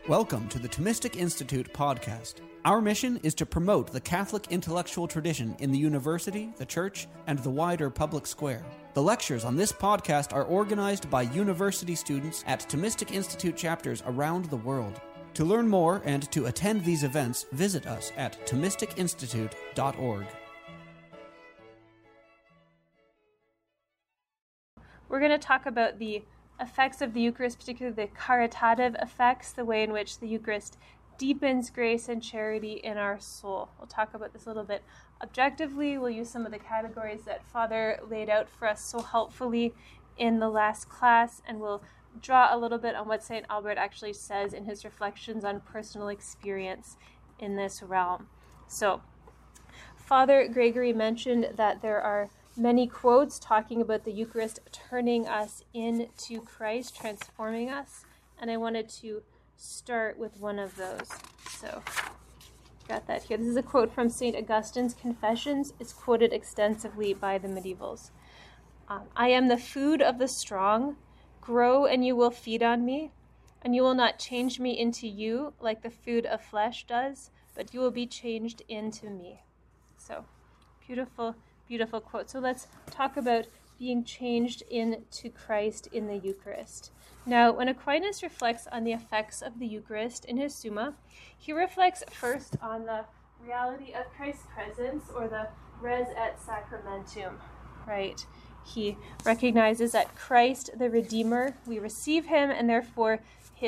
Welcome to the Thomistic Institute podcast. Our mission is to promote the Catholic intellectual tradition in the university, the church, and the wider public square. The lectures on this podcast are organized by university students at Thomistic Institute chapters around the world. To learn more and to attend these events, visit us at ThomisticInstitute.org. We're going to talk about the effects of the Eucharist, particularly the caritative effects, the way in which the Eucharist deepens grace and charity in our soul. We'll talk about this a little bit objectively. We'll use some of the categories that Father laid out for us so helpfully in the last class, and we'll draw a little bit on what St. Albert actually says in his reflections on personal experience in this realm. So, Father Gregory mentioned that there are many quotes talking about the Eucharist turning us into Christ, transforming us, and I wanted to start with one of those. So, got that here. This is a quote from St. Augustine's Confessions. It's quoted extensively by the medievals. I am the food of the strong. Grow and you will feed on me, and you will not change me into you like the food of flesh does, but you will be changed into me. So, beautiful quote. So let's talk about being changed into Christ in the Eucharist. Now, when Aquinas reflects on the effects of the Eucharist in his Summa, he reflects first on the reality of Christ's presence, or the res et sacramentum, right? He recognizes that Christ, the Redeemer, we receive him, and therefore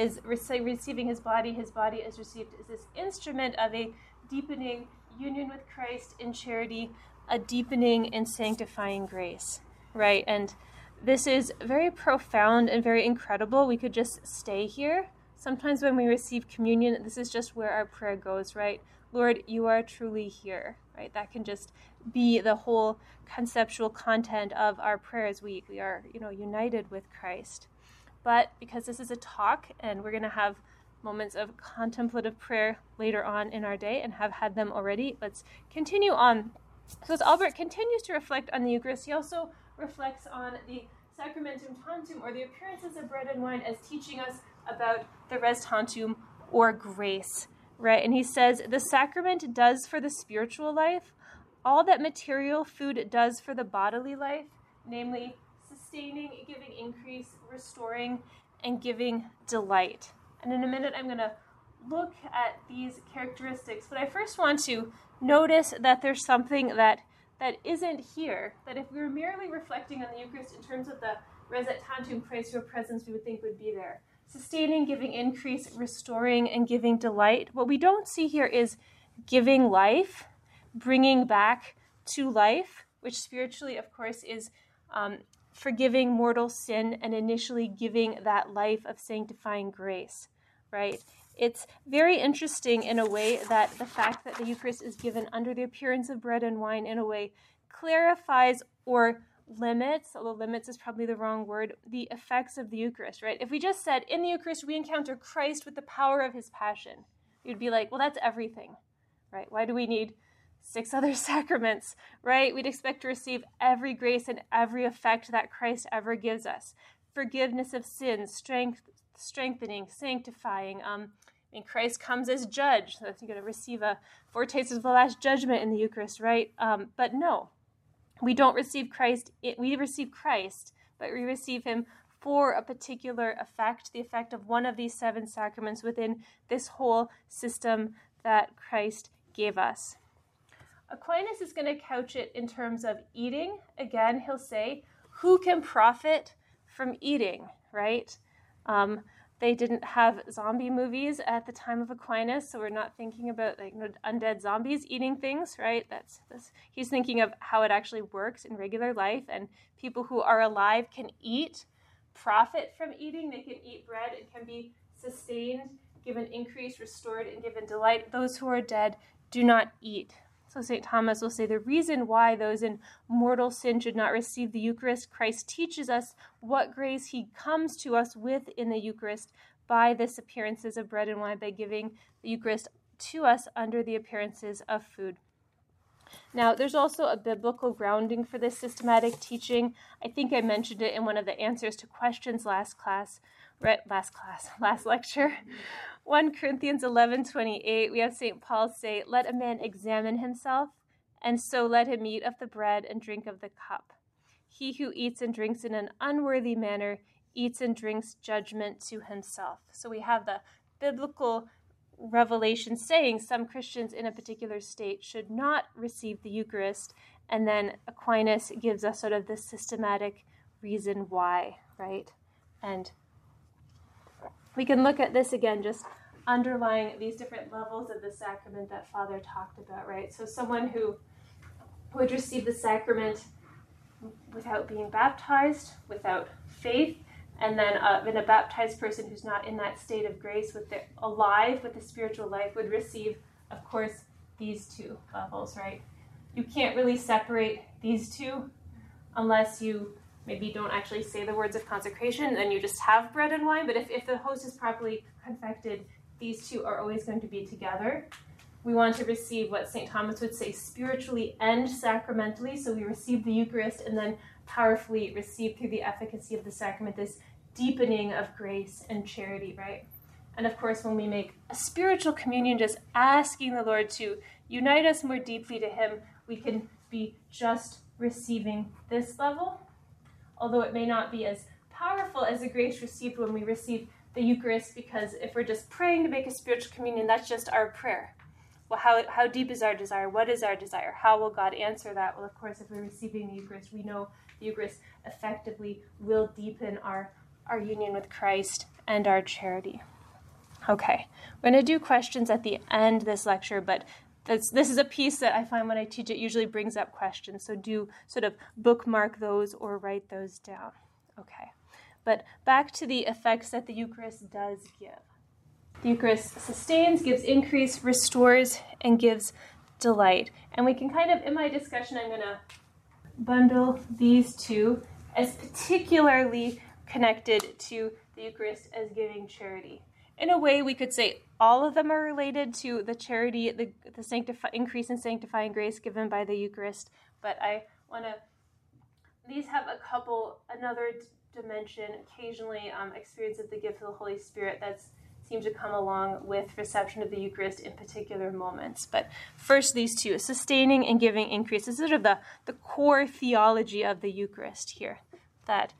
receiving his body is received as this instrument of a deepening union with Christ in charity, a deepening and sanctifying grace, right? And this is very profound and very incredible. We could just stay here. Sometimes when we receive communion, this is just where our prayer goes, right? Lord, you are truly here, right? That can just be the whole conceptual content of our prayers. We are, united with Christ. But because this is a talk and we're going to have moments of contemplative prayer later on in our day and have had them already, let's continue on. So as Albert continues to reflect on the Eucharist, he also reflects on the Sacramentum Tantum, or the appearances of bread and wine, as teaching us about the Res Tantum, or grace, right? And he says, the sacrament does for the spiritual life all that material food does for the bodily life, namely sustaining, giving increase, restoring, and giving delight. And in a minute, I'm going to look at these characteristics, but I first want to notice that there's something that isn't here, that if we were merely reflecting on the Eucharist in terms of the res et tantum, Christ, your presence, we would think would be there. Sustaining, giving increase, restoring, and giving delight. What we don't see here is giving life, bringing back to life, which spiritually, of course, is forgiving mortal sin and initially giving that life of sanctifying grace, right? It's very interesting in a way that the fact that the Eucharist is given under the appearance of bread and wine in a way clarifies or limits, although limits is probably the wrong word, the effects of the Eucharist, right? If we just said, in the Eucharist we encounter Christ with the power of his passion, you'd be like, well, that's everything, right? Why do we need 6 other sacraments, right? We'd expect to receive every grace and every effect that Christ ever gives us. Forgiveness of sins, strengthening, sanctifying. Christ comes as judge, so you're going to receive a foretaste of the last judgment in the Eucharist, right? But no, we don't receive Christ. We receive Christ, but we receive him for a particular effect, the effect of one of these 7 sacraments within this whole system that Christ gave us. Aquinas is going to couch it in terms of eating. Again, he'll say, who can profit from eating, right? They didn't have zombie movies at the time of Aquinas, so we're not thinking about undead zombies eating things, right? That's he's thinking of how it actually works in regular life, and people who are alive can eat, profit from eating. They can eat bread and can be sustained, given increase, restored, and given delight. Those who are dead do not eat. So St. Thomas will say the reason why those in mortal sin should not receive the Eucharist, Christ teaches us what grace he comes to us with in the Eucharist by this appearances of bread and wine, by giving the Eucharist to us under the appearances of food. Now, there's also a biblical grounding for this systematic teaching. I think I mentioned it in one of the answers to questions last lecture. 1 Corinthians 11:28, we have St. Paul say, "Let a man examine himself, and so let him eat of the bread and drink of the cup. He who eats and drinks in an unworthy manner eats and drinks judgment to himself." So we have the biblical revelation saying some Christians in a particular state should not receive the Eucharist, and then Aquinas gives us sort of the systematic reason why, right? And we can look at this again, just underlying these different levels of the sacrament that Father talked about, right? So someone who would receive the sacrament without being baptized, without faith, and then in a baptized person who's not in that state of grace, alive with the spiritual life, would receive, of course, these two levels, right? You can't really separate these two unless you maybe don't actually say the words of consecration, then you just have bread and wine. But if the host is properly confected, these two are always going to be together. We want to receive what St. Thomas would say spiritually and sacramentally. So we receive the Eucharist and then powerfully receive through the efficacy of the sacrament this deepening of grace and charity, right? And of course, when we make a spiritual communion, just asking the Lord to unite us more deeply to Him, we can be just receiving this level, although it may not be as powerful as the grace received when we receive the Eucharist, because if we're just praying to make a spiritual communion, that's just our prayer. Well, how deep is our desire? What is our desire? How will God answer that? Well, of course, if we're receiving the Eucharist, we know the Eucharist effectively will deepen our union with Christ and our charity. Okay, we're going to do questions at the end of this lecture, but this is a piece that I find when I teach it usually brings up questions, so do sort of bookmark those or write those down. Okay, but back to the effects that the Eucharist does give. The Eucharist sustains, gives increase, restores, and gives delight. And we can kind of, in my discussion, I'm going to bundle these two as particularly connected to the Eucharist as giving charity. In a way, we could say all of them are related to the charity, the increase in sanctifying grace given by the Eucharist. But I want to, these have another dimension, occasionally experience of the gift of the Holy Spirit that's seem to come along with reception of the Eucharist in particular moments. But first, these two, sustaining and giving increase. This is sort of the core theology of the Eucharist here, that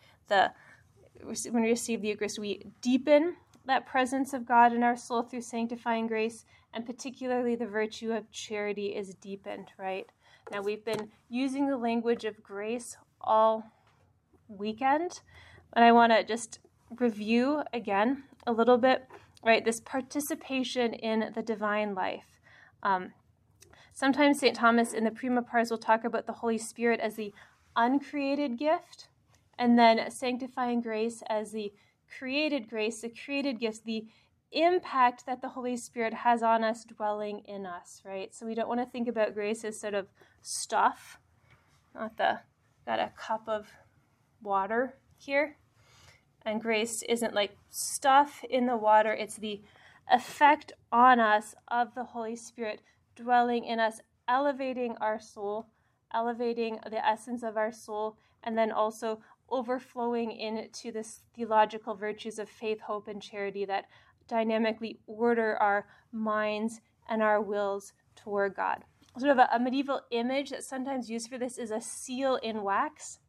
when we receive the Eucharist, we deepen that presence of God in our soul through sanctifying grace, and particularly the virtue of charity is deepened, right? Now, we've been using the language of grace all weekend, and I want to just review again a little bit, right? This participation in the divine life. Sometimes St. Thomas in the Prima Pars will talk about the Holy Spirit as the uncreated gift, and then sanctifying grace as the created grace, the created gift, the impact that the Holy Spirit has on us dwelling in us, right? So we don't want to think about grace as sort of stuff, got a cup of water here. And grace isn't like stuff in the water. It's the effect on us of the Holy Spirit dwelling in us, elevating our soul, elevating the essence of our soul, and then also overflowing into this theological virtues of faith, hope, and charity that dynamically order our minds and our wills toward God. Sort of a medieval image that's sometimes used for this is a seal in wax.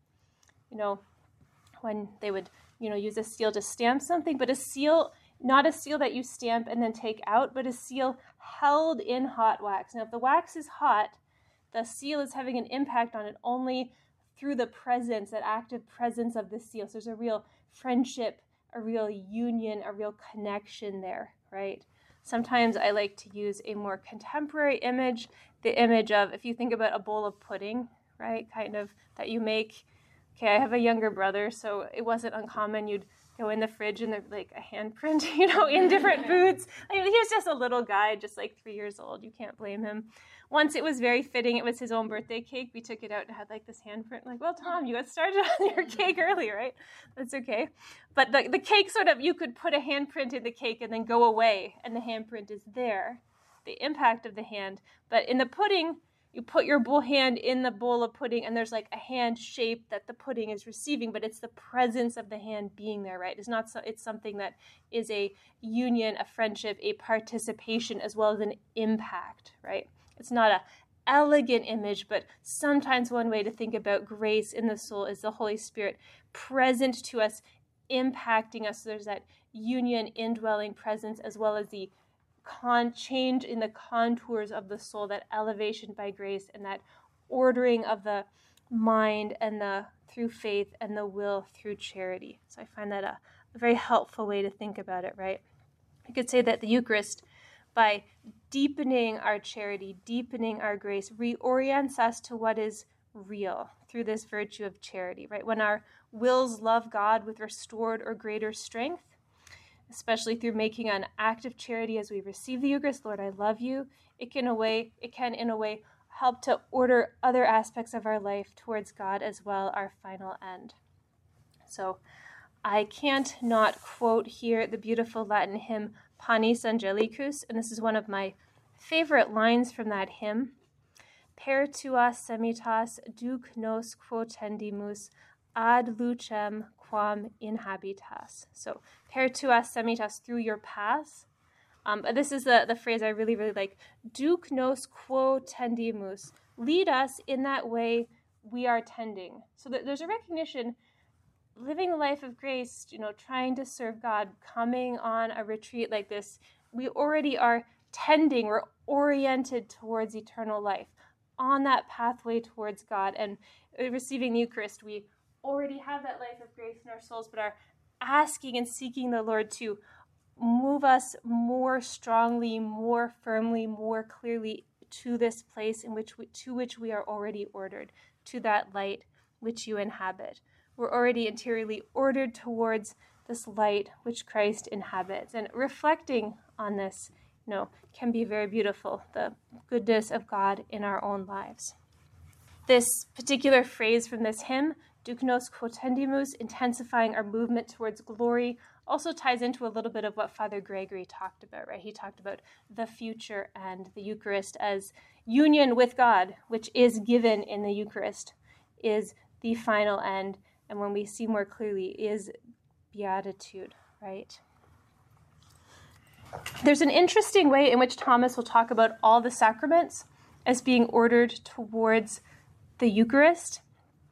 When they would use a seal to stamp something, but a seal, not a seal that you stamp and then take out, but a seal held in hot wax. Now, if the wax is hot, the seal is having an impact on it only through the presence, that active presence of the seal. So there's a real friendship, a real union, a real connection there, right? Sometimes I like to use a more contemporary image, the image of, if you think about a bowl of pudding, right, kind of, that you make. Okay, I have a younger brother, so it wasn't uncommon. You'd go in the fridge and there's like a handprint, in different foods. I mean, he was just a little guy, just like 3 years old. You can't blame him. Once it was very fitting. It was his own birthday cake. We took it out and had like this handprint. Like, well, Tom, you got started on your cake early, right? That's okay. But the cake sort of, you could put a handprint in the cake and then go away, and the handprint is there, the impact of the hand. But in the pudding, you put your whole hand in the bowl of pudding and there's like a hand shape that the pudding is receiving, but it's the presence of the hand being there, right? It's something that is a union, a friendship, a participation, as well as an impact, right? It's not a elegant image, but sometimes one way to think about grace in the soul is the Holy Spirit present to us, impacting us. So there's that union, indwelling presence, as well as the change in the contours of the soul, that elevation by grace, and that ordering of the mind and through faith, and the will through charity. So I find that a very helpful way to think about it, right? I could say that the Eucharist, by deepening our charity, deepening our grace, reorients us to what is real through this virtue of charity, right? When our wills love God with restored or greater strength, especially through making an act of charity as we receive the Eucharist, Lord, I love you, it can in a way help to order other aspects of our life towards God as well, our final end. So I can't not quote here the beautiful Latin hymn Panis Angelicus, and this is one of my favorite lines from that hymn. Per tua semitas duc nos quotendimus ad lucem quam inhabitas. So per tua semitas, through your paths. But this is the phrase I really, really like. Duc nos quotendimus. Lead us in that way we are tending. So that there's a recognition, living a life of grace, trying to serve God, coming on a retreat like this, we already are tending, we're oriented towards eternal life, on that pathway towards God. And receiving the Eucharist, we already have that life of grace in our souls, but are asking and seeking the Lord to move us more strongly, more firmly, more clearly to this place to which we are already ordered, to that light which you inhabit. We're already interiorly ordered towards this light which Christ inhabits. And reflecting on this, can be very beautiful, the goodness of God in our own lives. This particular phrase from this hymn, Duc nos quotendimus, intensifying our movement towards glory, also ties into a little bit of what Father Gregory talked about, right? He talked about the future and the Eucharist as union with God, which is given in the Eucharist, is the final end. And when we see more clearly, is beatitude, right? There's an interesting way in which Thomas will talk about all the sacraments as being ordered towards the Eucharist,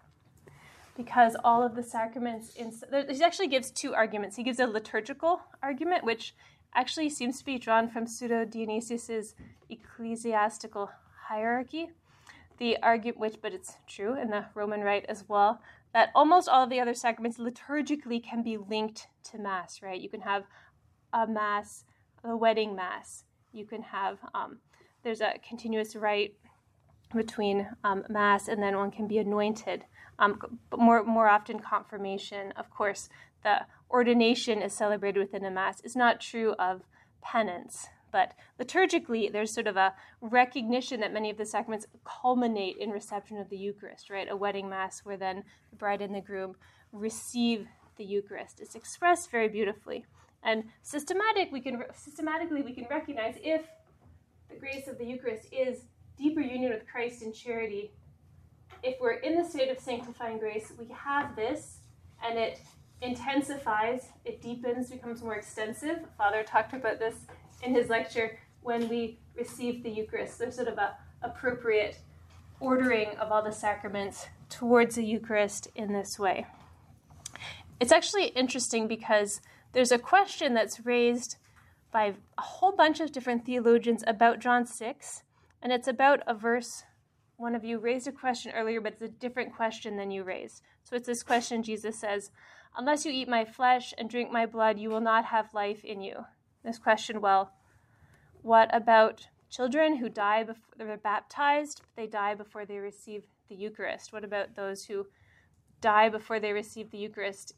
because all of the sacraments, he actually gives two arguments. He gives a liturgical argument, which actually seems to be drawn from Pseudo-Dionysius's ecclesiastical hierarchy. The argument, but it's true in the Roman Rite as well, that almost all of the other sacraments liturgically can be linked to Mass, right? You can have a Mass, a wedding Mass. You can have, there's a continuous rite between Mass, and then one can be anointed. But more often confirmation. Of course, the ordination is celebrated within a Mass. It's not true of penance. But liturgically, there's sort of a recognition that many of the sacraments culminate in reception of the Eucharist, right? A wedding Mass where then the bride and the groom receive the Eucharist. It's expressed very beautifully. And systematically, we can recognize if the grace of the Eucharist is deeper union with Christ in charity. If we're in the state of sanctifying grace, we have this, and it intensifies, it deepens, becomes more extensive. Father talked about this in his lecture when we receive the Eucharist. There's sort of a appropriate ordering of all the sacraments towards the Eucharist in this way. It's actually interesting because there's a question that's raised by a whole bunch of different theologians about John 6, and it's about a verse. One of you raised a question earlier, but it's a different question than you raised. So it's this question. Jesus says, "Unless you eat my flesh and drink my blood, you will not have life in you." This question, well, what about children who die before they're baptized, but they die before they receive the Eucharist? What about those who die before they receive the Eucharist?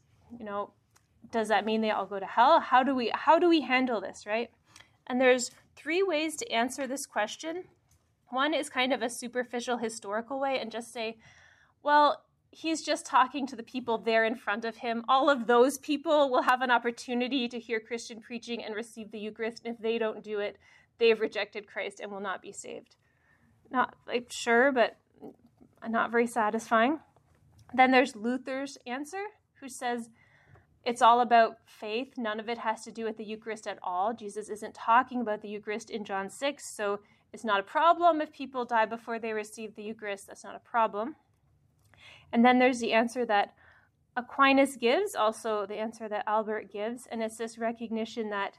Does that mean they all go to hell? How do we handle this, right? And there's three ways to answer this question. One is kind of a superficial historical way and just say, well, he's just talking to the people there in front of him. All of those people will have an opportunity to hear Christian preaching and receive the Eucharist. And if they don't do it, they've rejected Christ and will not be saved. not like sure, but not very satisfying. Then there's Luther's answer, who says it's all about faith. None of it has to do with the Eucharist at all. Jesus isn't talking about the Eucharist in John 6, so it's not a problem if people die before they receive the Eucharist. That's not a problem. And then there's the answer that Aquinas gives, also the answer that Albert gives, and it's this recognition that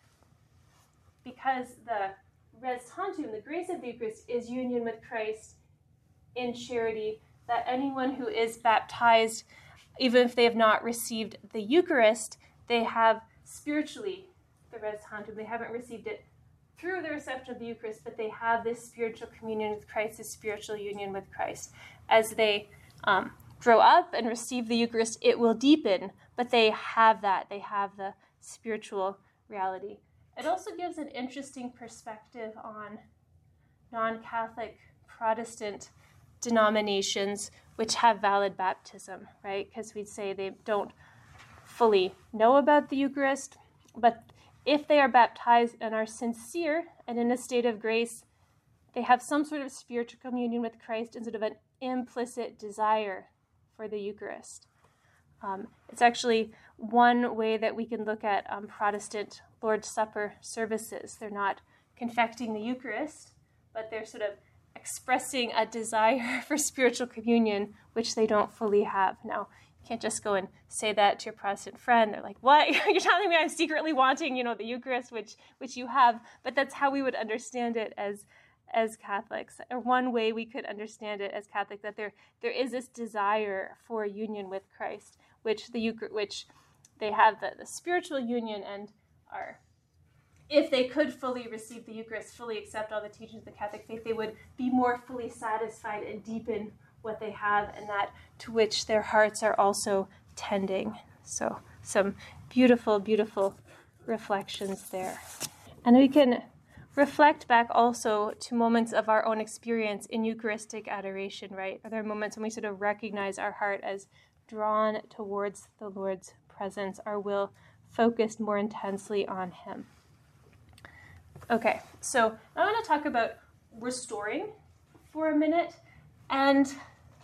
because the res tantum, the grace of the Eucharist, is union with Christ in charity, that anyone who is baptized, even if they have not received the Eucharist, they have spiritually the res tantum. They haven't received it through the reception of the Eucharist, but they have this spiritual communion with Christ, this spiritual union with Christ. As they grow up and receive the Eucharist, it will deepen, but they have that. They have the spiritual reality. It also gives an interesting perspective on non-Catholic Protestant denominations which have valid baptism, right? Because we'd say they don't fully know about the Eucharist, but if they are baptized and are sincere and in a state of grace, they have some sort of spiritual communion with Christ and sort of an implicit desire for the Eucharist. It's actually one way that we can look at Protestant Lord's Supper services. They're not confecting the Eucharist, but they're sort of expressing a desire for spiritual communion, which they don't fully have. Now, you can't just go and say that to your Protestant friend. They're like, what? You're telling me I'm secretly wanting, the Eucharist, which you have. But that's how we would understand it as Catholics. Or one way we could understand it as Catholic, that there is this desire for union with Christ, which they have the spiritual union and are, if they could fully receive the Eucharist, fully accept all the teachings of the Catholic faith, they would be more fully satisfied and deepen what they have, and that to which their hearts are also tending. So some beautiful, beautiful reflections there. And we can reflect back also to moments of our own experience in Eucharistic adoration, right? Are there moments when we sort of recognize our heart as drawn towards the Lord's presence, our will focused more intensely on Him? Okay, so I want to talk about restoring for a minute, and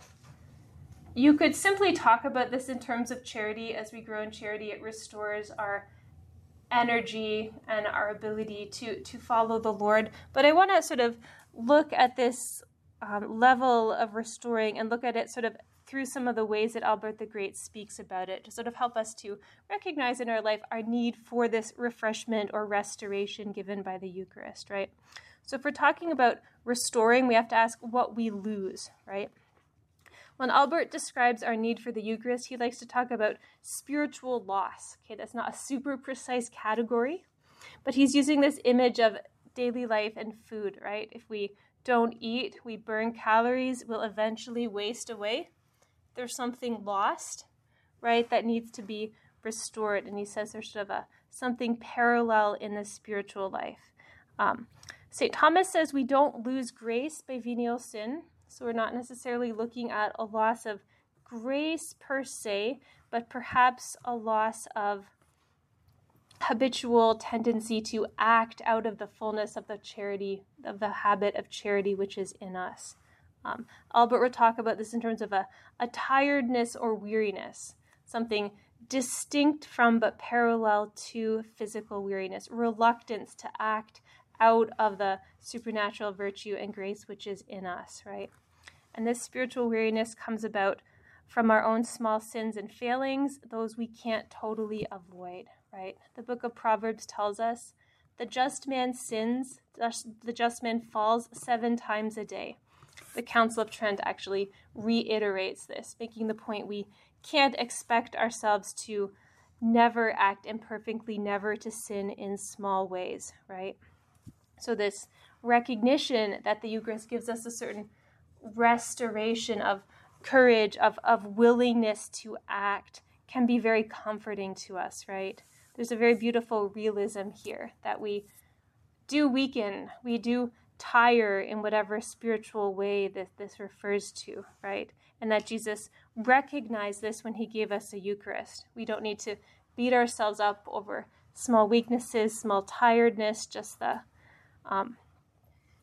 you could simply talk about this in terms of charity. As we grow in charity, it restores our energy and our ability to follow the Lord. But I want to sort of look at this level of restoring and look at it sort of through some of the ways that Albert the Great speaks about it, to sort of help us to recognize in our life our need for this refreshment or restoration given by the Eucharist, right? So if we're talking about restoring, we have to ask what we lose, right? When Albert describes our need for the Eucharist, he likes to talk about spiritual loss. Okay, that's not a super precise category, but he's using this image of daily life and food, right? If we don't eat, we burn calories, we'll eventually waste away. There's something lost, right, that needs to be restored. And he says there's sort of something parallel in the spiritual life. St. Thomas says we don't lose grace by venial sin. So we're not necessarily looking at a loss of grace per se, but perhaps a loss of habitual tendency to act out of the fullness of the charity, of the habit of charity which is in us. Albert would talk about this in terms of a tiredness or weariness, something distinct from but parallel to physical weariness, reluctance to act out of the supernatural virtue and grace which is in us, right? And this spiritual weariness comes about from our own small sins and failings, those we can't totally avoid, right? The book of Proverbs tells us, the just man sins, the just man falls 7 times a day. The Council of Trent actually reiterates this, making the point we can't expect ourselves to never act imperfectly, never to sin in small ways, right? So this recognition that the Eucharist gives us a certain restoration of courage, of willingness to act, can be very comforting to us, right? There's a very beautiful realism here that we do weaken, we do tire in whatever spiritual way that this refers to, right? And that Jesus recognized this when he gave us a Eucharist. We don't need to beat ourselves up over small weaknesses, small tiredness, just the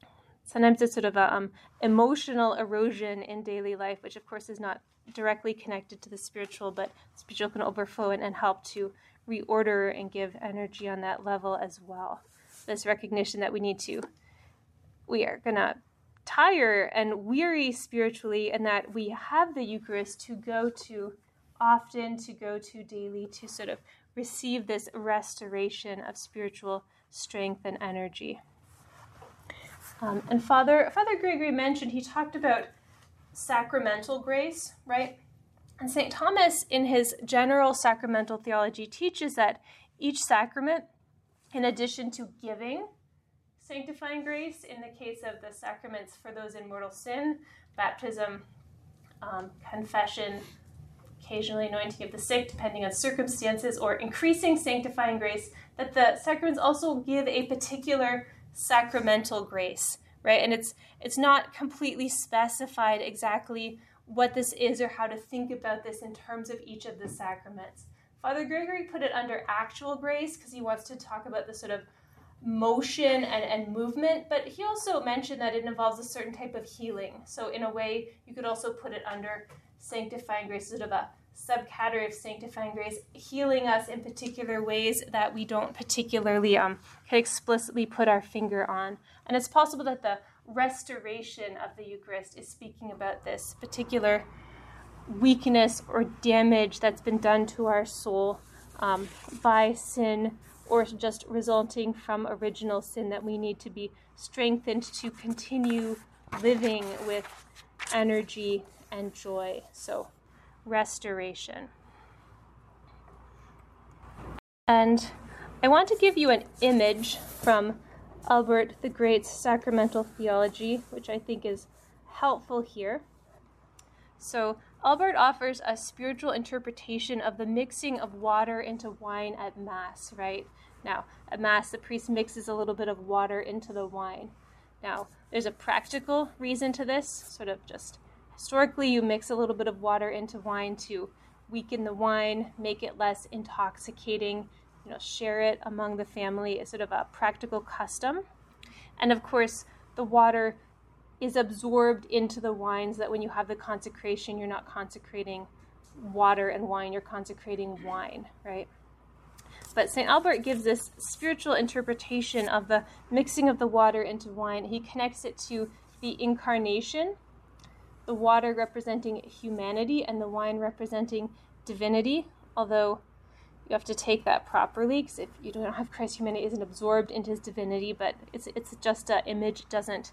Sometimes it's sort of a emotional erosion in daily life, which of course is not directly connected to the spiritual, but spiritual can overflow and help to reorder and give energy on that level as well. This recognition that we are going to tire and weary spiritually, and that we have the Eucharist to go to often, to go to daily, to sort of receive this restoration of spiritual strength and energy. And Father Gregory mentioned, he talked about sacramental grace, right? And St. Thomas, in his general sacramental theology, teaches that each sacrament, in addition to giving sanctifying grace, in the case of the sacraments for those in mortal sin, baptism, confession, occasionally anointing of the sick, depending on circumstances, or increasing sanctifying grace, that the sacraments also give a particular sacramental grace, right? And it's not completely specified exactly what this is or how to think about this in terms of each of the sacraments. Father Gregory put it under actual grace because he wants to talk about the sort of motion and movement, but he also mentioned that it involves a certain type of healing. So in a way, you could also put it under sanctifying grace, sort of a subcategory of sanctifying grace, healing us in particular ways that we don't particularly can explicitly put our finger on. And it's possible that the restoration of the Eucharist is speaking about this particular weakness or damage that's been done to our soul by sin, or just resulting from original sin, that we need to be strengthened to continue living with energy and joy. So, restoration. And I want to give you an image from Albert the Great's Sacramental Theology, which I think is helpful here. So, Albert offers a spiritual interpretation of the mixing of water into wine at Mass, right? Now, at Mass, the priest mixes a little bit of water into the wine. Now, there's a practical reason to this, sort of just historically, you mix a little bit of water into wine to weaken the wine, make it less intoxicating, share it among the family. It's sort of a practical custom. And of course, the water is absorbed into the wine, so that when you have the consecration, you're not consecrating water and wine, you're consecrating wine, right? But St. Albert gives this spiritual interpretation of the mixing of the water into wine. He connects it to the incarnation, the water representing humanity and the wine representing divinity, although you have to take that properly, because if you don't have Christ's humanity, it isn't absorbed into his divinity, but it's just an image, doesn't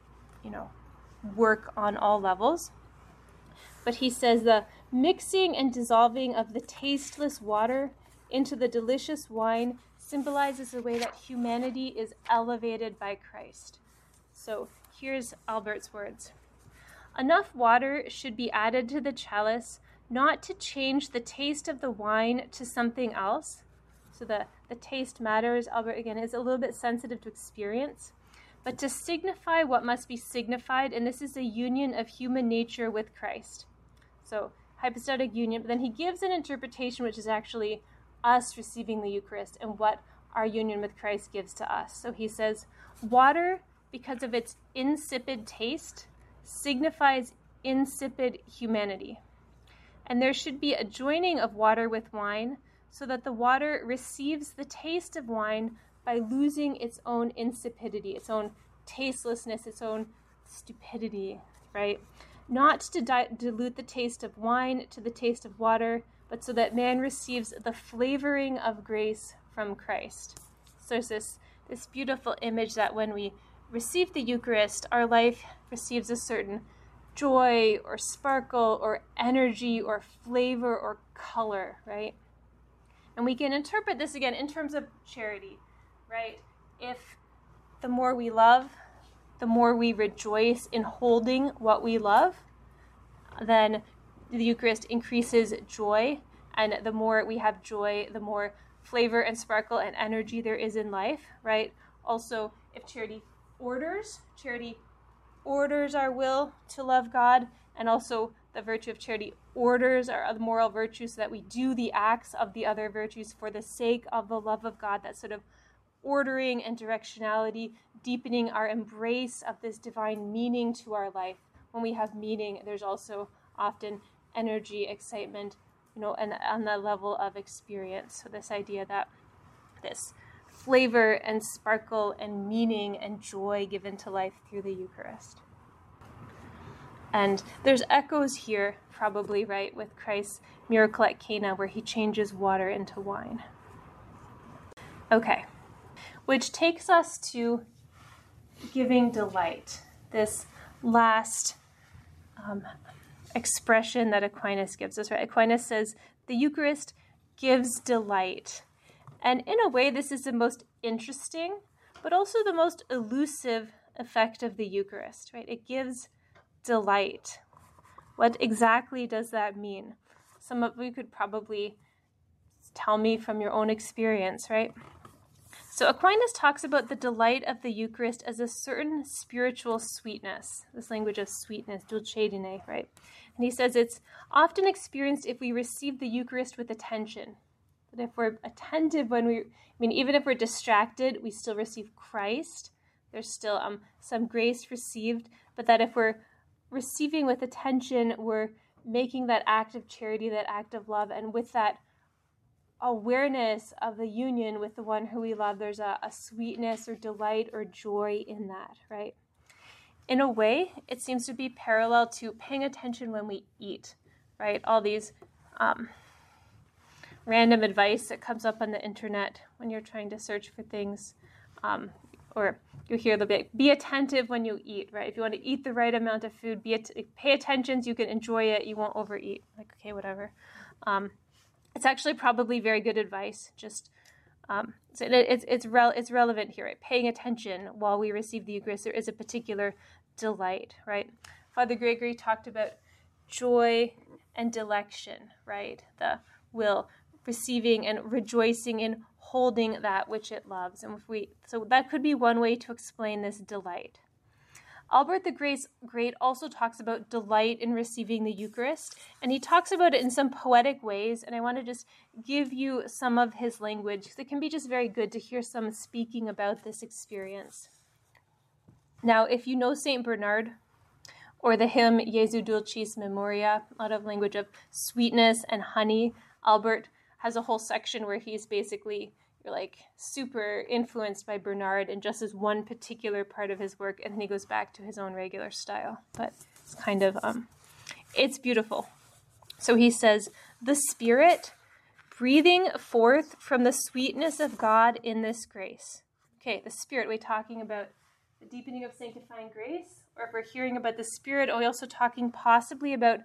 work on all levels. But he says the mixing and dissolving of the tasteless water into the delicious wine symbolizes the way that humanity is elevated by Christ. So here's Albert's words. Enough water should be added to the chalice not to change the taste of the wine to something else. So the taste matters. Albert, again, is a little bit sensitive to experience. But to signify what must be signified, and this is a union of human nature with Christ. So hypostatic union, but then he gives an interpretation which is actually us receiving the Eucharist and what our union with Christ gives to us. So he says, water, because of its insipid taste, signifies insipid humanity. And there should be a joining of water with wine so that the water receives the taste of wine by losing its own insipidity, its own tastelessness, its own stupidity, right? Not to dilute the taste of wine to the taste of water, but so that man receives the flavoring of grace from Christ. So there's this beautiful image that when we receive the Eucharist, our life receives a certain joy or sparkle or energy or flavor or color, right? And we can interpret this again in terms of charity, right? If the more we love, the more we rejoice in holding what we love, then the Eucharist increases joy. And the more we have joy, the more flavor and sparkle and energy there is in life, right? Also, if charity orders our will to love God, and also the virtue of charity orders our moral virtues so that we do the acts of the other virtues for the sake of the love of God. That sort of ordering and directionality, deepening our embrace of this divine meaning to our life. When we have meaning, there's also often energy, excitement, and on the level of experience. So this idea that this flavor and sparkle and meaning and joy given to life through the Eucharist. And there's echoes here, probably, right, with Christ's miracle at Cana, where he changes water into wine. Okay, which takes us to giving delight, this last expression that Aquinas gives us, right? Aquinas says, the Eucharist gives delight. And in a way, this is the most interesting, but also the most elusive effect of the Eucharist, right? It gives delight. What exactly does that mean? Some of you could probably tell me from your own experience, right? So Aquinas talks about the delight of the Eucharist as a certain spiritual sweetness, this language of sweetness, dulcedine, right? And he says it's often experienced if we receive the Eucharist with attention. That if we're attentive even if we're distracted, we still receive Christ. There's still some grace received, but that if we're receiving with attention, we're making that act of charity, that act of love, and with that awareness of the union with the one who we love, there's a sweetness or delight or joy in that, right? In a way, it seems to be parallel to paying attention when we eat, right? All these random advice that comes up on the internet when you're trying to search for things, or you hear the bit, be attentive when you eat, right? If you want to eat the right amount of food, pay attention so you can enjoy it, you won't overeat. Like, okay, whatever. It's actually probably very good advice. Just so it's relevant here, right? Paying attention while we receive the Eucharist, there is a particular delight, right? Father Gregory talked about joy and dilection, right? The will, receiving and rejoicing in holding that which it loves. And so that could be one way to explain this delight. Albert the Great also talks about delight in receiving the Eucharist, and he talks about it in some poetic ways, and I want to just give you some of his language, because it can be just very good to hear some speaking about this experience. Now, if you know St. Bernard, or the hymn Jesu Dulcis Memoria, a lot of language of sweetness and honey, Albert has a whole section where he's basically, you're like super influenced by Bernard and just as one particular part of his work, and then he goes back to his own regular style. But it's kind of, it's beautiful. So he says, the Spirit breathing forth from the sweetness of God in this grace. Okay, the Spirit, we're talking about the deepening of sanctifying grace, or if we're hearing about the Spirit, are we also talking possibly about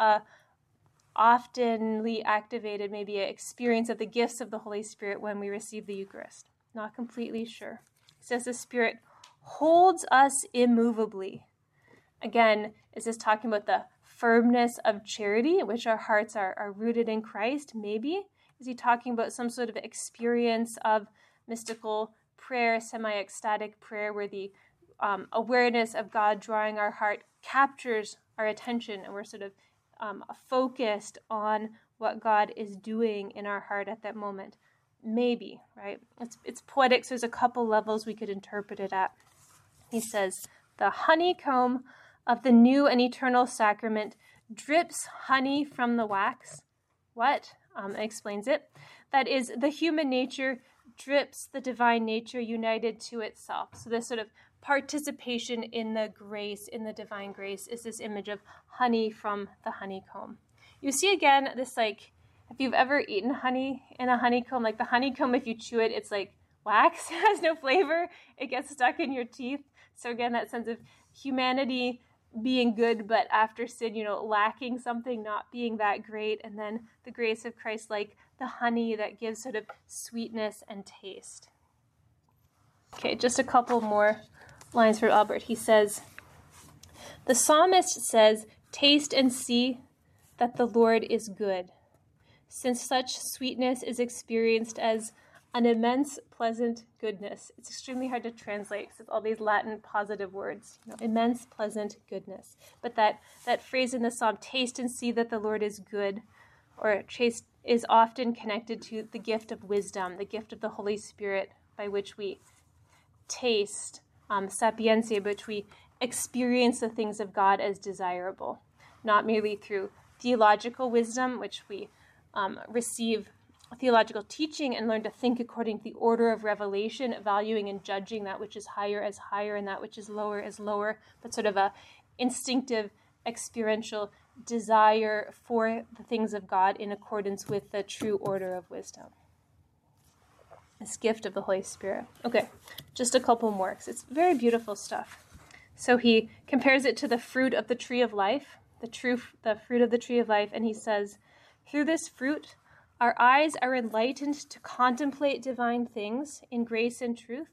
oftenly activated, maybe an experience of the gifts of the Holy Spirit when we receive the Eucharist? Not completely sure. It says the Spirit holds us immovably. Again, is this talking about the firmness of charity, in which our hearts are rooted in Christ? Maybe. Is he talking about some sort of experience of mystical prayer, semi-ecstatic prayer, where the awareness of God drawing our heart captures our attention, and we're sort of focused on what God is doing in our heart at that moment? Maybe, right? It's poetic, so there's a couple levels we could interpret it at. He says, the honeycomb of the new and eternal sacrament drips honey from the wax. What? Explains it. That is, the human nature drips the divine nature united to itself. So this sort of participation in the grace, in the divine grace, is this image of honey from the honeycomb. You see again this, like, if you've ever eaten honey in a honeycomb, like the honeycomb, if you chew it, it's like wax, it has no flavor, it gets stuck in your teeth. So again, that sense of humanity being good, but after sin, lacking something, not being that great, and then the grace of Christ, like the honey that gives sort of sweetness and taste. Okay, just a couple more lines from Albert. He says, the psalmist says, taste and see that the Lord is good, since such sweetness is experienced as an immense pleasant goodness. It's extremely hard to translate because it's all these Latin positive words, immense pleasant goodness. But that phrase in the psalm, taste and see that the Lord is good, or taste, is often connected to the gift of wisdom, the gift of the Holy Spirit, by which we taste, sapientia, by which we experience the things of God as desirable, not merely through theological wisdom, which we receive theological teaching and learn to think according to the order of revelation, valuing and judging that which is higher as higher and that which is lower as lower, but sort of a instinctive, experiential desire for the things of God in accordance with the true order of wisdom. This gift of the Holy Spirit. Okay, just a couple more, because it's very beautiful stuff. So he compares it to the fruit of the tree of life, the fruit of the tree of life, and he says, through this fruit, our eyes are enlightened to contemplate divine things in grace and truth,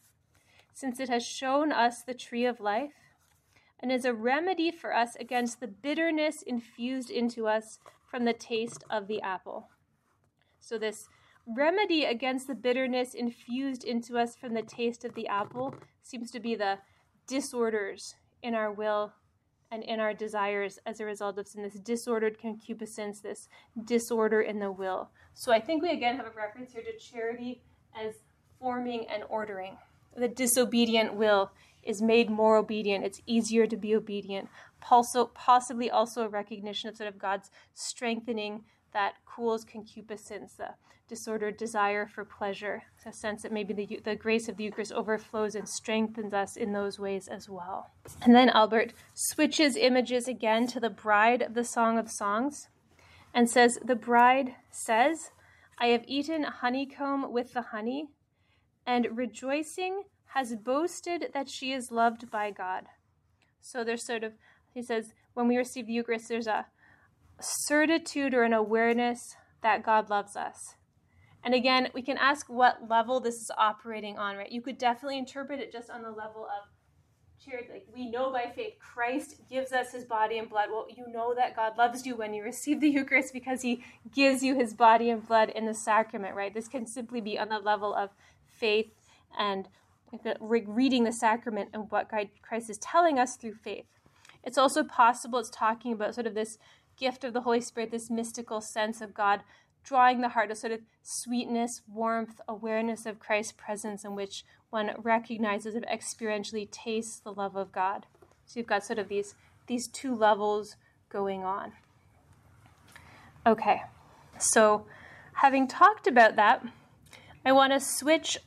since it has shown us the tree of life, and is a remedy for us against the bitterness infused into us from the taste of the apple. So this remedy against the bitterness infused into us from the taste of the apple seems to be the disorders in our will and in our desires as a result of sin, this disordered concupiscence, this disorder in the will. So I think we again have a reference here to charity as forming and ordering. The disobedient will is made more obedient. It's easier to be obedient. Possibly also a recognition of sort of God's strengthening that cools concupiscence, the disordered desire for pleasure. It's a sense that maybe the grace of the Eucharist overflows and strengthens us in those ways as well. And then Albert switches images again to the bride of the Song of Songs and says, the bride says, I have eaten honeycomb with the honey, and rejoicing has boasted that she is loved by God. So there's sort of, he says, when we receive the Eucharist, there's a certitude or an awareness that God loves us. And again, we can ask what level this is operating on, right? You could definitely interpret it just on the level of charity. Like, we know by faith Christ gives us his body and blood. Well, you know that God loves you when you receive the Eucharist because he gives you his body and blood in the sacrament, right? This can simply be on the level of faith and reading the sacrament and what Christ is telling us through faith. It's also possible it's talking about sort of this gift of the Holy Spirit, this mystical sense of God drawing the heart, a sort of sweetness, warmth, awareness of Christ's presence in which one recognizes and experientially tastes the love of God. So you've got sort of these two levels going on. Okay, so having talked about that, I want to switch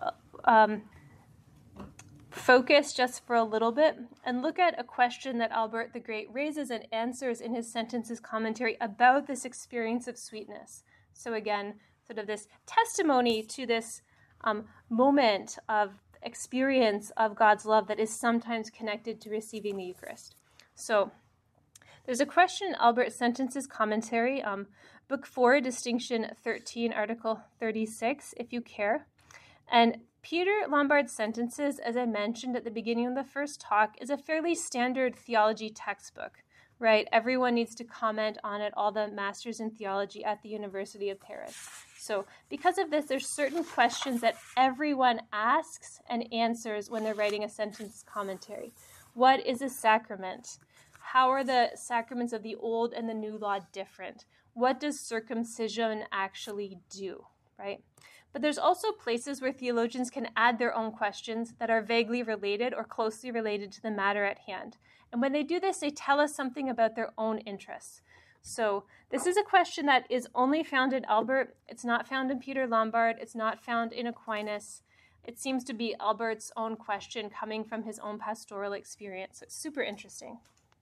focus just for a little bit and look at a question that Albert the Great raises and answers in his Sentences commentary about this experience of sweetness. So again, sort of this testimony to this moment of experience of God's love that is sometimes connected to receiving the Eucharist. So there's a question in Albert's Sentences commentary, Book 4, Distinction 13, Article 36, if you care. And Peter Lombard's Sentences, as I mentioned at the beginning of the first talk, is a fairly standard theology textbook, right? Everyone needs to comment on it, all the masters in theology at the University of Paris. So because of this, there's certain questions that everyone asks and answers when they're writing a Sentences commentary. What is a sacrament? How are the sacraments of the Old and the New Law different? What does circumcision actually do, right? But there's also places where theologians can add their own questions that are vaguely related or closely related to the matter at hand. And when they do this, they tell us something about their own interests. So this is a question that is only found in Albert. It's not found in Peter Lombard. It's not found in Aquinas. It seems to be Albert's own question coming from his own pastoral experience. So it's super interesting.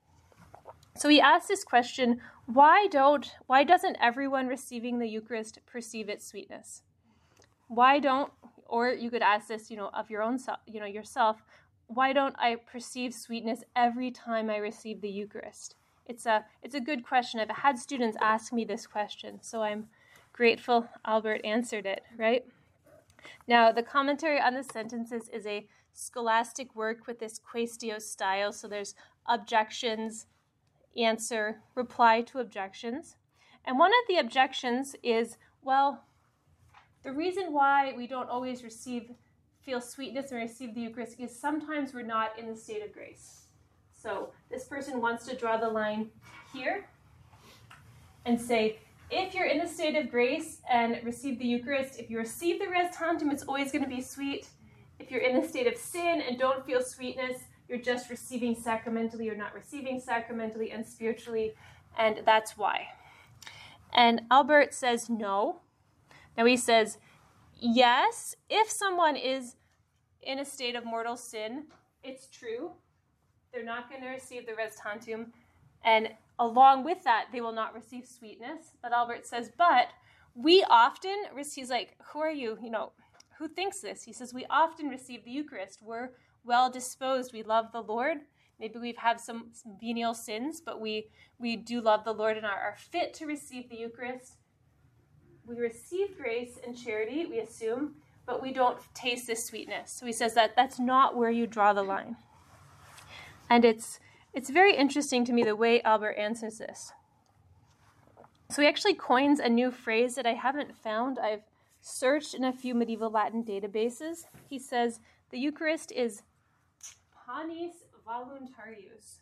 So he asks this question, why doesn't everyone receiving the Eucharist perceive its sweetness? Why don't, or you could ask this, of your own self, yourself, why don't I perceive sweetness every time I receive the Eucharist? It's a good question. I've had students ask me this question, so I'm grateful Albert answered it, right? Now, the commentary on the Sentences is a scholastic work with this quaestio style, so there's objections, answer, reply to objections. And one of the objections is, well, the reason why we don't always feel sweetness and receive the Eucharist is sometimes we're not in the state of grace. So this person wants to draw the line here and say, if you're in a state of grace and receive the Eucharist, if you receive the res tantum, it's always going to be sweet. If you're in a state of sin and don't feel sweetness, you're just receiving sacramentally, you're not receiving sacramentally and spiritually, and that's why. And Albert says no. Now he says, yes, if someone is in a state of mortal sin, it's true. They're not going to receive the res tantum, and along with that, they will not receive sweetness. But Albert says, but we often receive, he's like, who are you? Who thinks this? He says, we often receive the Eucharist. We're well disposed. We love the Lord. Maybe we've had some venial sins, but we do love the Lord and are fit to receive the Eucharist. We receive grace and charity, we assume, but we don't taste this sweetness. So he says that that's not where you draw the line. And it's very interesting to me the way Albert answers this. So he actually coins a new phrase that I haven't found. I've searched in a few medieval Latin databases. He says the Eucharist is panis voluntarius.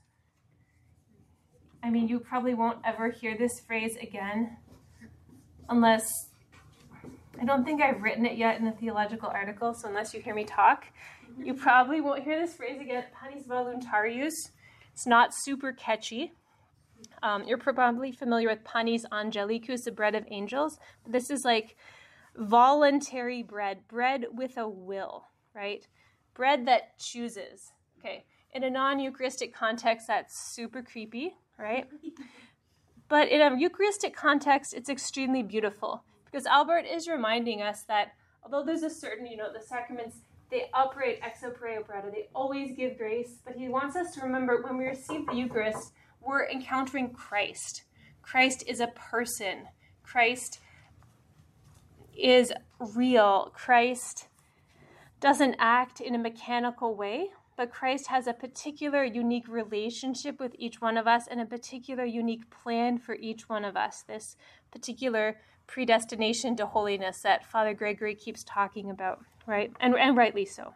I mean, you probably won't ever hear this phrase again unless, I don't think I've written it yet in a theological article, so unless you hear me talk, you probably won't hear this phrase again, panis voluntarius. It's not super catchy. You're probably familiar with panis angelicus, the bread of angels. This is like voluntary bread with a will, right? Bread that chooses. Okay, in a non-Eucharistic context, that's super creepy, right? But in a Eucharistic context, it's extremely beautiful because Albert is reminding us that although there's a certain, the sacraments, they operate ex opere operato, they always give grace, but he wants us to remember when we receive the Eucharist, we're encountering Christ. Christ is a person. Christ is real. Christ doesn't act in a mechanical way, but Christ has a particular unique relationship with each one of us and a particular unique plan for each one of us, this particular predestination to holiness that Father Gregory keeps talking about, right? And rightly so.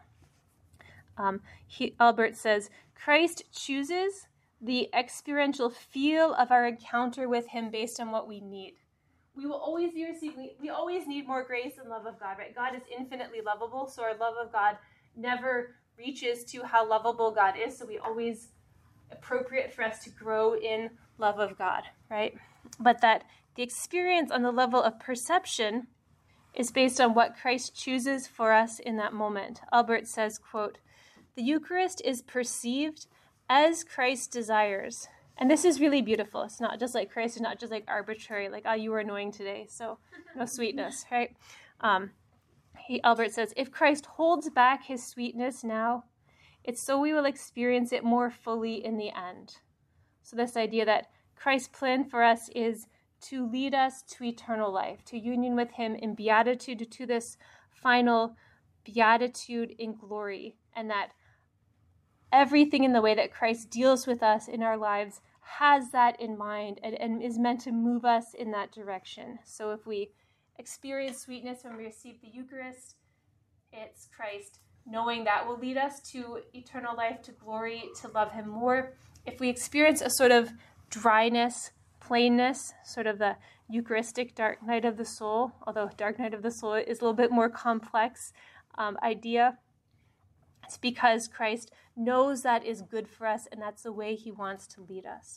Albert says, Christ chooses the experiential feel of our encounter with him based on what we need. We will always be receiving, we always need more grace and love of God, right? God is infinitely lovable, so our love of God never reaches to how lovable God is, so we always appropriate for us to grow in love of God, right? But that the experience on the level of perception is based on what Christ chooses for us in that moment. Albert says, quote, the Eucharist is perceived as Christ desires. And this is really beautiful. It's not just like Christ is not just like arbitrary, like, oh, you were annoying today, so no sweetness, right? Albert says, if Christ holds back his sweetness now, it's so we will experience it more fully in the end. So this idea that Christ's plan for us is to lead us to eternal life, to union with him in beatitude, to this final beatitude in glory, and that everything in the way that Christ deals with us in our lives has that in mind and is meant to move us in that direction. So if we experience sweetness when we receive the Eucharist, it's Christ knowing that will lead us to eternal life, to glory, to love him more. If we experience a sort of dryness, plainness, sort of the Eucharistic dark night of the soul, although dark night of the soul is a little bit more complex idea, it's because Christ knows that is good for us, and that's the way he wants to lead us.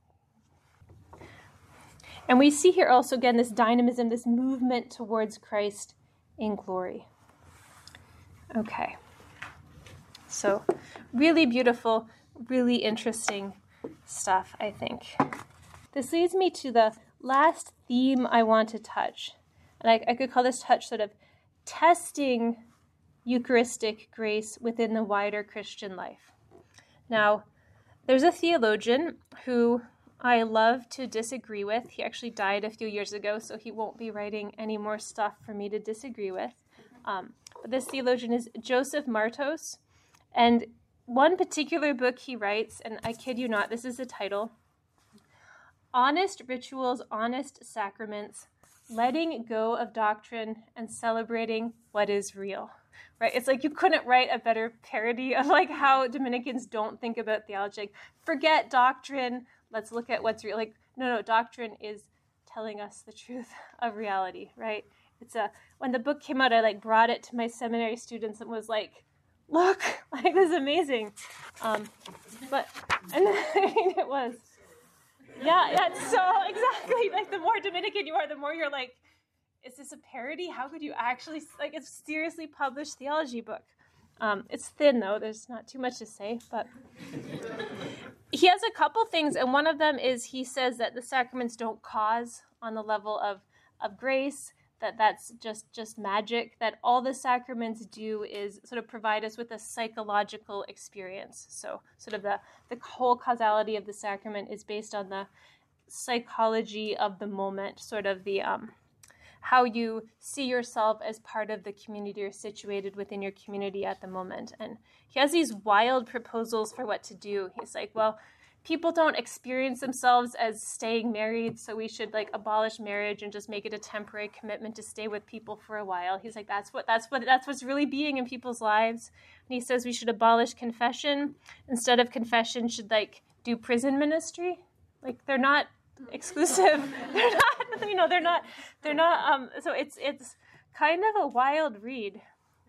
And we see here also, again, this dynamism, this movement towards Christ in glory. Okay. So, really beautiful, really interesting stuff, I think. This leads me to the last theme I want to touch. And I could call this touch sort of testing Eucharistic grace within the wider Christian life. Now, there's a theologian who I love to disagree with. He actually died a few years ago, so he won't be writing any more stuff for me to disagree with. But this theologian is Joseph Martos, and one particular book he writes, and I kid you not, this is the title, Honest Rituals, Honest Sacraments, Letting Go of Doctrine and Celebrating What is Real. Right? It's like you couldn't write a better parody of like how Dominicans don't think about theology. Like, forget doctrine, let's look at what's real. Like, no, doctrine is telling us the truth of reality, right? When the book came out, I brought it to my seminary students and was like, look, this is amazing. It was. Yeah, that's so exactly. The more Dominican you are, the more you're like, is this a parody? How could you actually, it's a seriously published theology book. It's thin, though. There's not too much to say, but he has a couple things, and one of them is he says that the sacraments don't cause on the level of grace, that's just magic, that all the sacraments do is sort of provide us with a psychological experience. So sort of the whole causality of the sacrament is based on the psychology of the moment, sort of the how you see yourself as part of the community or situated within your community at the moment. And he has these wild proposals for what to do. He's like, well, people don't experience themselves as staying married, so we should abolish marriage and just make it a temporary commitment to stay with people for a while. He's like, that's what's really being in people's lives. And he says we should abolish confession. Instead of confession, should do prison ministry. They're not exclusive. They're not. So it's kind of a wild read.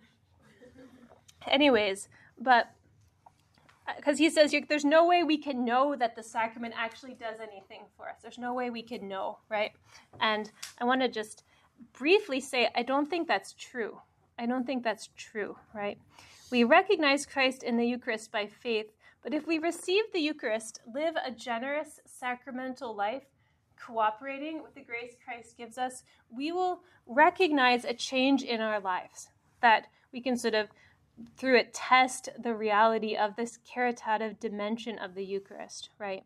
Anyways, but because he says there's no way we can know that the sacrament actually does anything for us. There's no way we can know, right? And I want to just briefly say I don't think that's true. Right? We recognize Christ in the Eucharist by faith, but if we receive the Eucharist, live a generous sacramental life, cooperating with the grace Christ gives us, we will recognize a change in our lives, that we can sort of, through it, test the reality of this caritative dimension of the Eucharist, right?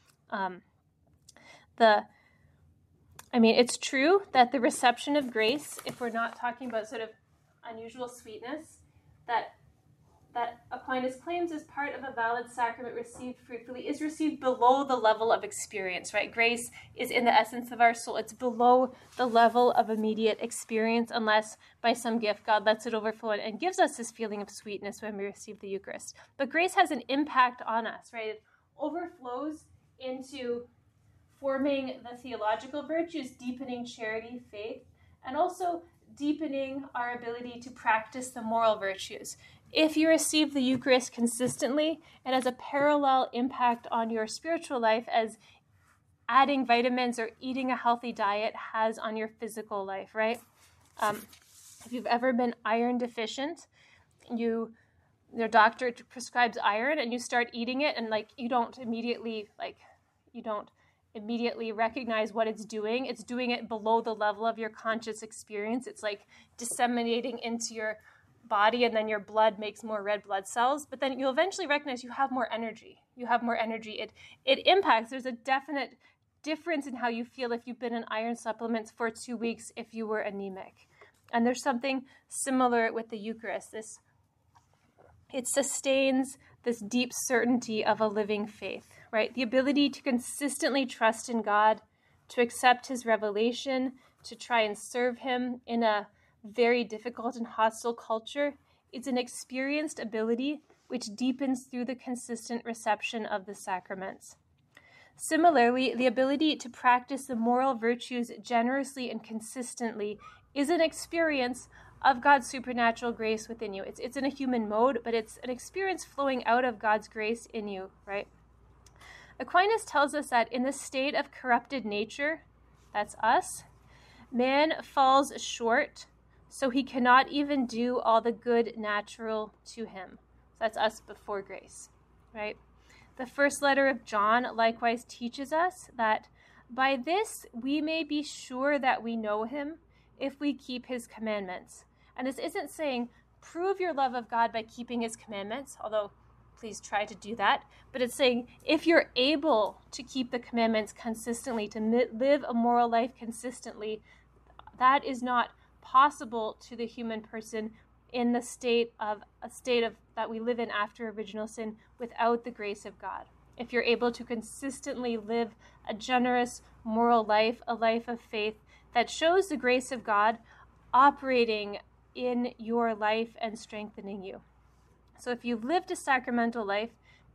It's true that the reception of grace, if we're not talking about sort of unusual sweetness, that Aquinas claims as part of a valid sacrament received fruitfully, is received below the level of experience, right? Grace is in the essence of our soul. It's below the level of immediate experience, unless by some gift God lets it overflow and gives us this feeling of sweetness when we receive the Eucharist. But grace has an impact on us, right? It overflows into forming the theological virtues, deepening charity, faith, and also deepening our ability to practice the moral virtues. If you receive the Eucharist consistently, it has a parallel impact on your spiritual life as adding vitamins or eating a healthy diet has on your physical life, right? If you've ever been iron deficient, your doctor prescribes iron and you start eating it and you don't immediately recognize what it's doing. It's doing it below the level of your conscious experience. It's disseminating into your body, and then your blood makes more red blood cells, but then you'll eventually recognize you have more energy. It impacts. There's a definite difference in how you feel if you've been on iron supplements for 2 weeks if you were anemic. And there's something similar with the Eucharist. It sustains this deep certainty of a living faith, right? The ability to consistently trust in God, to accept his revelation, to try and serve him in a very difficult and hostile culture is an experienced ability which deepens through the consistent reception of the sacraments. Similarly, the ability to practice the moral virtues generously and consistently is an experience of God's supernatural grace within you. It's in a human mode, but it's an experience flowing out of God's grace in you, right? Aquinas tells us that in the state of corrupted nature, that's us, man falls short, so he cannot even do all the good natural to him. So that's us before grace, right? The first letter of John likewise teaches us that by this we may be sure that we know him if we keep his commandments. And this isn't saying prove your love of God by keeping his commandments, although please try to do that. But it's saying if you're able to keep the commandments consistently, to live a moral life consistently, that is not possible to the human person in the state of that we live in after original sin without the grace of God. If you're able to consistently live a generous moral life, a life of faith that shows the grace of God operating in your life and strengthening you. So if you've lived a sacramental life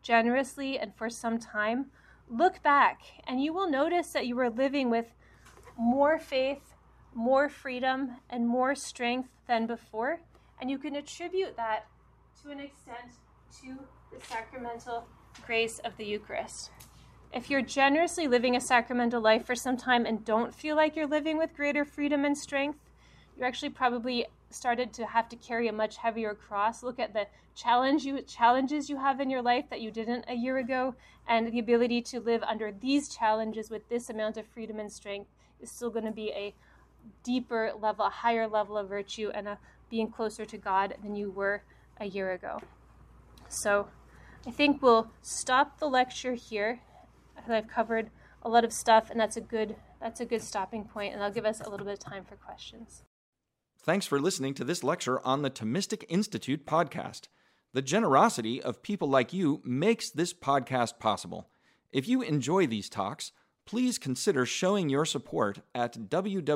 generously and for some time, look back and you will notice that you were living with more faith, more freedom, and more strength than before. And you can attribute that to an extent to the sacramental grace of the Eucharist. If you're generously living a sacramental life for some time and don't feel like you're living with greater freedom and strength, you're actually probably started to have to carry a much heavier cross. Look at the challenges you have in your life that you didn't a year ago, and the ability to live under these challenges with this amount of freedom and strength is still going to be a deeper level, a higher level of virtue, and a being closer to God than you were a year ago. So I think we'll stop the lecture here. I've covered a lot of stuff, and that's a good stopping point, and I'll give us a little bit of time for questions. Thanks for listening to this lecture on the Thomistic Institute podcast. The generosity of people like you makes this podcast possible. If you enjoy these talks, please consider showing your support at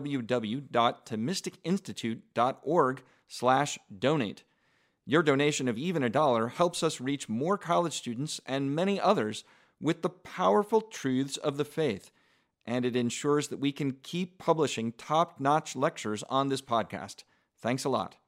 www.thomisticinstitute.org/donate. Your donation of even $1 helps us reach more college students and many others with the powerful truths of the faith, and it ensures that we can keep publishing top-notch lectures on this podcast. Thanks a lot.